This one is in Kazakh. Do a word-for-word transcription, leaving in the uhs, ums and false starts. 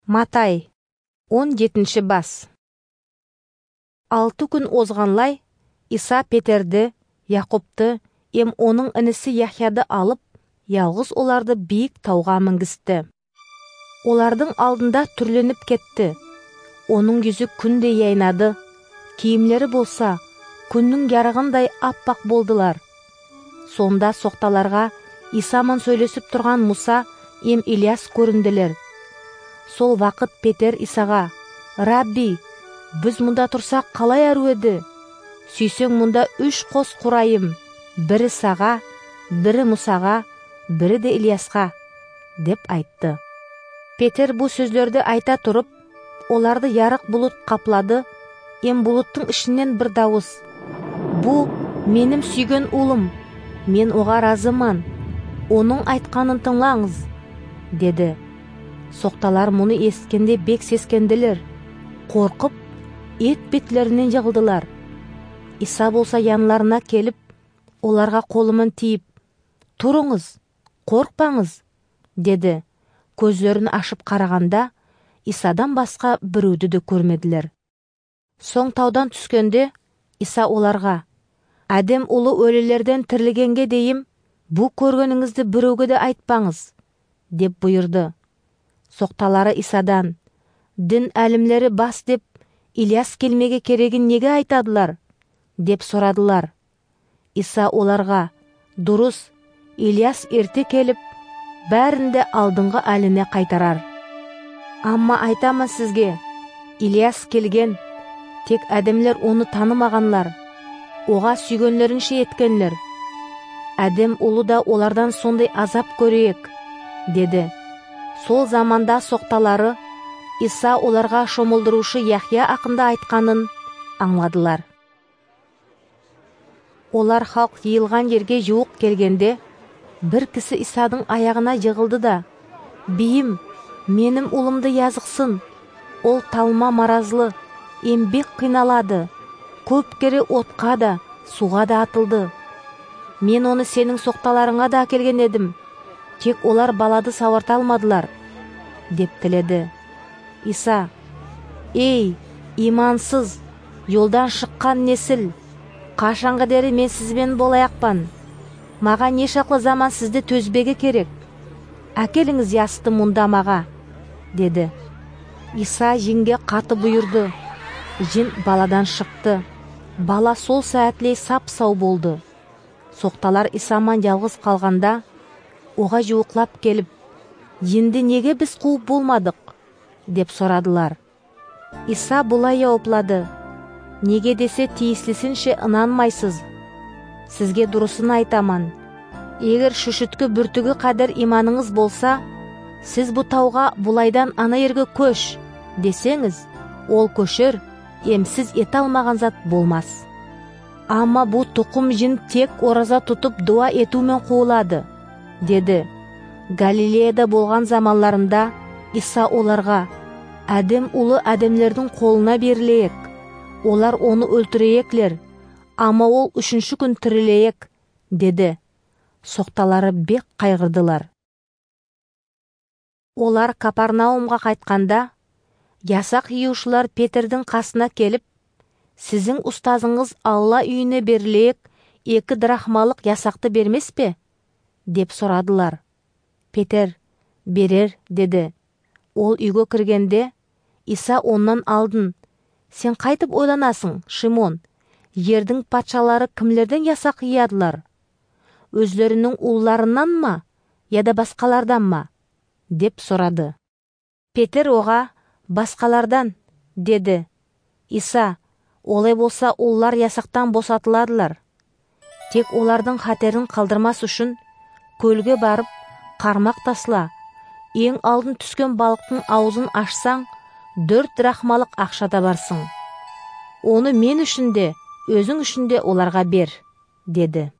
Матай он жетінші бас. Алты күн озғанлай, Иса Петерді, Яқупты, ем оның інісі Яхияды алып, ялғыз оларды биік тауға мінгізді. Олардың алдында түрленіп кетті. Оның жүзі күнде яйнады, киімлері болса, күннің ярығындай аппақ болдылар. Сонда соқталарға Исаман сөйлесіп тұрған Мұса, ем Ильяс көрінділер. Сол вақыт Петер Исаға: «Рабби, біз мұнда тұрсақ қалай әру еді? Сүйсең мұнда үш қос құрайым, бірі саға, бірі Мұсаға, бірі де Ильясқа», деп айтты. Петер бұл сөздерді айта тұрып, оларды ярық бұлыт қаплады. Ем бұлыттың ішінен бір дауыс: «Бұл менің сүйген ұлым, мен оға разыман, оның айтқанын тыңлаңыз», деді. Соқталар мұны ескенде бек сескенділер, қорқып, ет бетлерінен жығылдылар. Иса болса янларына келіп, оларға қолымен тиіп: «Тұрыңыз, қорқпаңыз», деді. Көздерін ашып қарағанда, Исадан басқа біреуді де көрмеділер. Соң таудан түскенде, Иса оларға: «Әдем ұлы өлілерден тірілгенге дейін, бұл көргеніңізді біреуге де айтпаңыз», деп бұйырды. Соқталары Исадан: «Дін әлімлері бас деп, Ильяс келмеге керегін неге айтадылар?» деп сұрадылар. Иса оларға: «Дұрыс, Ильяс ерте келіп, бәрінде алдыңғы әліне қайтарар. Амма айтамын сізге, Ильяс келген, тек әдемлер оны танымағанлар, оға сүйгенлерінше еткенлер. Әдем ұлы да олардан сондай азап көрейік», деді. Сол заманда соқталары Иса оларға шомылдырушы Яхия ақында айтқанын аңладылар. Олар халық жиылған жерге жуық келгенде, бір кісі Исадың аяғына жығылды да: «Бейім, менің ұлымды язықсын, ол талма маразлы, ембек қиналады, көп кере отқа да, суға да атылды. Мен оны сенің соқталарыңа да әкелген едім, тек олар балады сауарта алмадылар», деп тіледі. Иса: «Ей, имансыз, жолдан шыққан несіл, қашанғы дері мен сізбен болаяқпан? Маған не шақлы заман сізді төзбеге керек? Әкеліңіз ясты мұнда маға», деді. Иса жинге қаты бұйырды. Жин баладан шықты. Бала сол сәәтлей сап-сау болды. Соқталар Исаман жалғыз қалғанда, оға жуықлап келіп: «Енді неге біз қуып болмадық?» деп сұрадылар. Иса бұлай жауаплады: «Неге десе тиіслісінше ынанмайсыз. Сізге дұрысын айтаман. Егер шүшіткі бүртігі қадір иманыңыз болса, сіз бұл тауға бұлайдан ана ерге көш десеңіз, ол көшір, емсіз ете алмаған зат болмас. Амма бұл тұқым жин тек ораза тұтып дуа етумен қуылады», деді. Галилеяда болған заманларында Иса оларға: «Әдем ұлы әдемлердің қолына берілейік, олар оны өлтірейеклер, амма ол үшінші күн тірілейек», деді. Соқталары бек қайғырдылар. Олар Капарнаумға қайтқанда, ясақ жиушылар Петердің қасына келіп: «Сіздің ұстазыңыз Алла үйіне берілейік екі драхмалық ясақты бермес пе?» деп сұрадылар. Петер: «Берер», деді. Ол үйге кіргенде, Иса оннан алдын: «Сен қайтып ойланасың, Шимон, ердің патшалары кімлерден ясақ иядылар? Өзлерінің ұлларынан ма, яда басқалардан ма?» деп сұрады. Петер оға: «Басқалардан», деді. Иса: «Олай болса ұллар ясақтан босатыладылар. Тек олардың хатерін қалдырмас үшін көлге барып, қармақ тасла, ең алдын түскен балықтың аузын ашсаң, дөрт драхмалық ақша табарсың. Оны мен үшін де, өзің үшін де оларға бер», деді.